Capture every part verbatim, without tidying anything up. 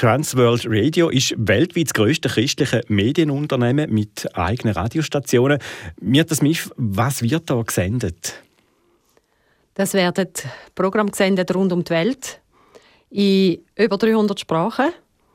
Trans World Radio ist weltweit das grösste christliche Medienunternehmen mit eigenen Radiostationen. Mirta Smith, was wird da gesendet? Das werden Programme gesendet rund um die Welt in über dreihundert Sprachen.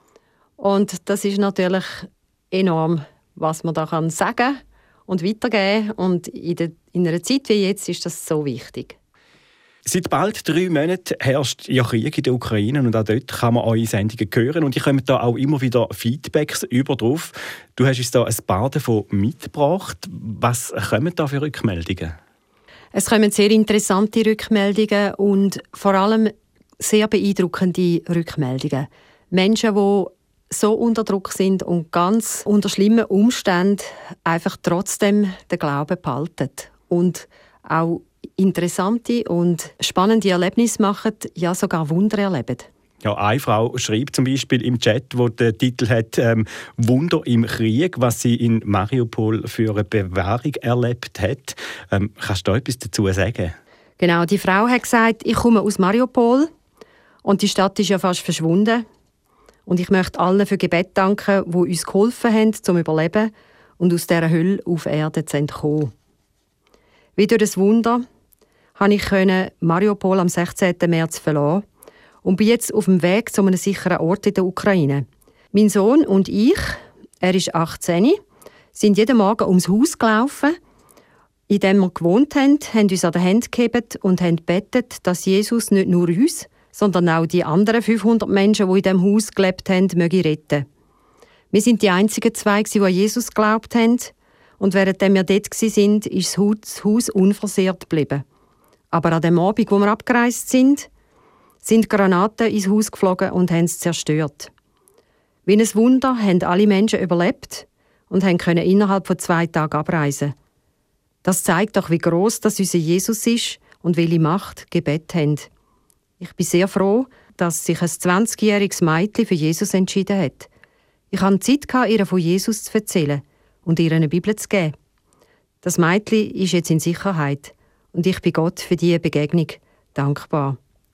Und das ist natürlich enorm, was man da kann sagen und weitergeben. Und in, der, in einer Zeit wie jetzt ist das so wichtig. Seit bald drei Monaten herrscht ja Krieg in der Ukraine und auch dort kann man eure Sendungen hören. Und ich komme da auch immer wieder Feedbacks über drauf. Du hast uns da ein paar davon mitgebracht. Was kommen da für Rückmeldungen? Es kommen sehr interessante Rückmeldungen und vor allem sehr beeindruckende Rückmeldungen. Menschen, die so unter Druck sind und ganz unter schlimmen Umständen einfach trotzdem den Glauben behalten und auch interessante und spannende Erlebnisse machen, ja sogar Wunder erleben. Ja, eine Frau schreibt zum Beispiel im Chat, wo der Titel hat ähm, «Wunder im Krieg», was sie in Mariupol für eine Bewährung erlebt hat. Ähm, kannst du da etwas dazu sagen? Genau, die Frau hat gesagt, ich komme aus Mariupol und die Stadt ist ja fast verschwunden. Und ich möchte allen für Gebet danken, die uns geholfen haben, zum Überleben und aus dieser Hölle auf Erde zu entkommen. Wie durch das Wunder konnte ich Mariupol am sechzehnten März verlassen und bin jetzt auf dem Weg zu einem sicheren Ort in der Ukraine. Mein Sohn und ich, er ist achtzehn, sind jeden Morgen ums Haus gelaufen, in dem wir gewohnt haben, haben uns an der Hand gehabt und haben gebetet, dass Jesus nicht nur uns, sondern auch die anderen fünfhundert Menschen, die in diesem Haus gelebt haben, möge retten. Wir sind die einzigen zwei, die an Jesus geglaubt haben. Und während wir dort waren, ist das Haus unversehrt geblieben. Aber an dem Abend, wo wir abgereist sind, sind Granaten ins Haus geflogen und haben es zerstört. Wie ein Wunder haben alle Menschen überlebt und können innerhalb von zwei Tagen abreisen. Das zeigt doch, wie gross das unser Jesus ist und welche Macht Gebet haben. Ich bin sehr froh, dass sich ein zwanzigjähriges Mädchen für Jesus entschieden hat. Ich hatte Zeit, ihr von Jesus zu erzählen und ihr eine Bibel zu geben. Das Mädchen ist jetzt in Sicherheit und ich bin Gott für diese Begegnung dankbar.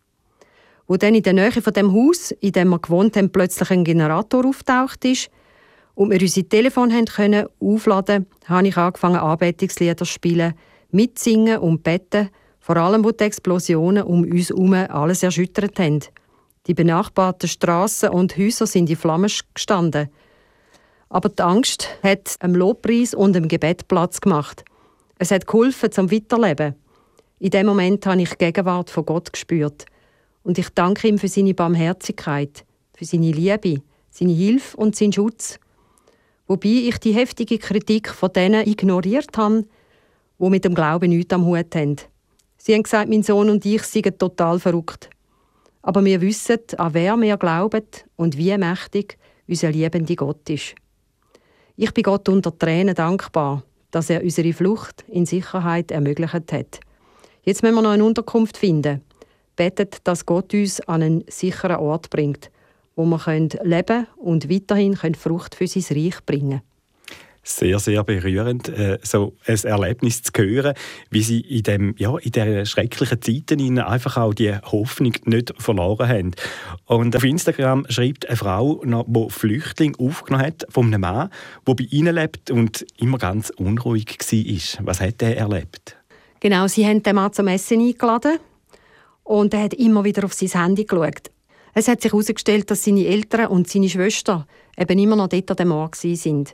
Wo dann in der Nähe von dem Haus, in dem wir gewohnt haben, plötzlich ein Generator auftaucht ist und wir unsere Telefon haben können aufladen, habe ich angefangen, Anbetungslieder zu spielen, mitsingen und beten, vor allem, wo die Explosionen um uns herum alles erschüttert haben. Die benachbarten Strassen und Häuser sind in Flammen gestanden. Aber die Angst hat einem Lobpreis und einem Gebet Platz gemacht. Es hat geholfen zum Weiterleben. In dem Moment habe ich die Gegenwart von Gott gespürt. Und ich danke ihm für seine Barmherzigkeit, für seine Liebe, seine Hilfe und seinen Schutz. Wobei ich die heftige Kritik von denen ignoriert habe, die mit dem Glauben nichts am Hut haben. Sie haben gesagt, mein Sohn und ich seien total verrückt. Aber wir wissen, an wer wir glauben und wie mächtig unser liebender Gott ist. Ich bin Gott unter Tränen dankbar, dass er unsere Flucht in Sicherheit ermöglicht hat. Jetzt müssen wir noch eine Unterkunft finden. Betet, dass Gott uns an einen sicheren Ort bringt, wo wir leben können und weiterhin Frucht für sein Reich bringen können. Sehr, sehr berührend, äh, so ein Erlebnis zu hören, wie sie in dem, ja, in diesen schrecklichen Zeiten einfach auch die Hoffnung nicht verloren haben. Und auf Instagram schreibt eine Frau, die Flüchtlinge aufgenommen hat, von einem Mann, der bei ihnen lebt und immer ganz unruhig war. Was hat er erlebt? Genau, sie haben den Mann zum Essen eingeladen und er hat immer wieder auf sein Handy geschaut. Es hat sich herausgestellt, dass seine Eltern und seine Schwester eben immer noch dort an dem Ort waren.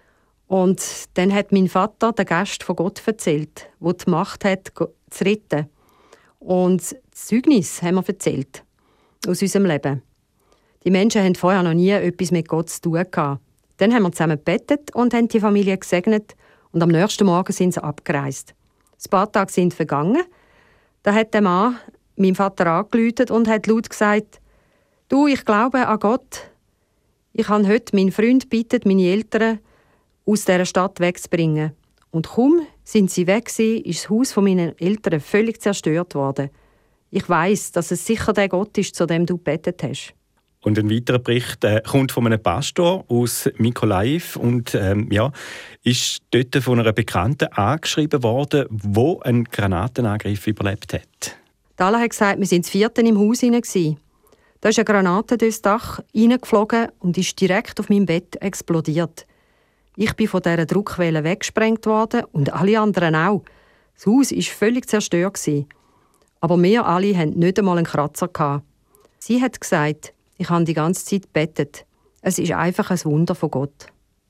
Und dann hat mein Vater den Gast von Gott erzählt, der die Macht hat, zu retten. Und das Zeugnis haben wir erzählt aus unserem Leben. Die Menschen haben vorher noch nie etwas mit Gott zu tun gehabt. Dann haben wir zusammen gebetet und haben die Familie gesegnet. Und am nächsten Morgen sind sie abgereist. Ein paar Tage sind vergangen. Da hat der Mann meinen Vater angerufen und hat laut gesagt: «Du, ich glaube an Gott. Ich habe heute meinen Freund gebeten, meine Eltern aus dieser Stadt wegzubringen. Und kaum sind sie weg gewesen, ist das Haus meiner Eltern völlig zerstört worden. Ich weiss, dass es sicher der Gott ist, zu dem du gebetet hast.» Und ein weiterer Bericht äh, kommt von einem Pastor aus Mykolajiw und ähm, ja, ist dort von einer Bekannten angeschrieben worden, die einen Granatenangriff überlebt hat. Dala hat gesagt, wir waren das Vierten im Haus hinein. Da ist eine Granate durchs Dach reingeflogen und ist direkt auf meinem Bett explodiert. Ich bin von dieser Druckwelle weggesprengt worden und alle anderen auch. Das Haus war völlig zerstört. Aber wir alle hatten nicht einmal einen Kratzer. Sie hat gesagt, ich habe die ganze Zeit gebetet. Es ist einfach ein Wunder von Gott.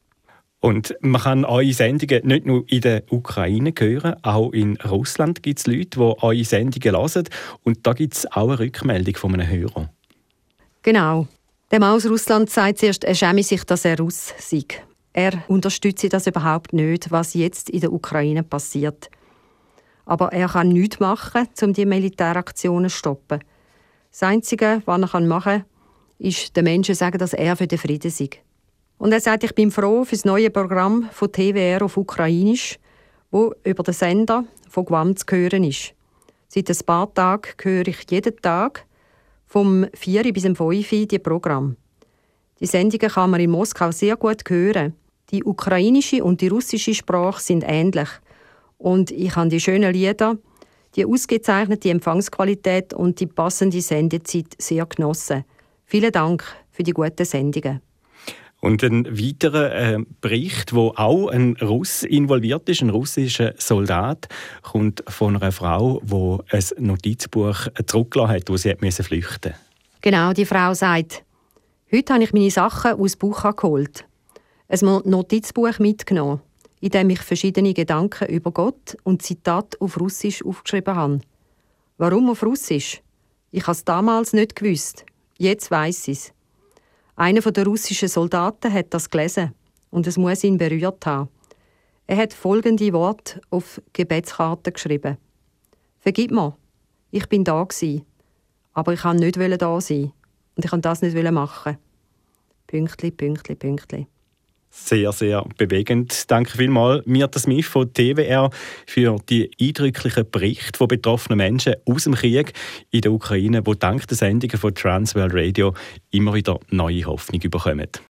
Und man kann eure Sendungen nicht nur in der Ukraine hören, auch in Russland gibt es Leute, die eure Sendungen hören. Und da gibt es auch eine Rückmeldung von einem Hörer. Genau. Der Mann aus Russland sagt zuerst, er schäme sich, dass er Russ sei. Er unterstütze das überhaupt nicht, was jetzt in der Ukraine passiert. Aber er kann nichts machen, um die Militäraktionen zu stoppen. Das Einzige, was er machen kann, ist den Menschen sagen, dass er für den Frieden sei. Und er sagt, ich bin froh für das neue Programm von T V R auf Ukrainisch, wo über den Sender von Guam zu hören ist. Seit ein paar Tagen höre ich jeden Tag vom vier bis fünf Uhr die Programm. Die Sendungen kann man in Moskau sehr gut hören. Die ukrainische und die russische Sprache sind ähnlich. Und ich habe die schönen Lieder, die ausgezeichnete Empfangsqualität und die passende Sendezeit sehr genossen. Vielen Dank für die guten Sendungen. Und ein weiterer äh, Bericht, wo auch ein Russ involviert ist, ein russischer Soldat, kommt von einer Frau, die ein Notizbuch zurückgelassen hat, wo sie flüchten musste. Genau, die Frau sagt, heute habe ich meine Sachen aus Bucha geholt. Ein Notizbuch mitgenommen, in dem ich verschiedene Gedanken über Gott und Zitate auf Russisch aufgeschrieben habe. Warum auf Russisch? Ich habe es damals nicht gewusst. Jetzt weiss ich es. Einer der russischen Soldaten hat das gelesen und es muss ihn berührt haben. Er hat folgende Worte auf Gebetskarten geschrieben. «Vergib mir, ich bin da gsi, aber ich wollte nicht da sein und ich wollte das nicht machen.» Pünktli, Pünktli, Pünktli. Sehr, sehr bewegend. Danke vielmals, Mirta Smith von T V R, für die eindrücklichen Berichte von betroffenen Menschen aus dem Krieg in der Ukraine, die dank der Sendungen von Transworld Radio immer wieder neue Hoffnung bekommen.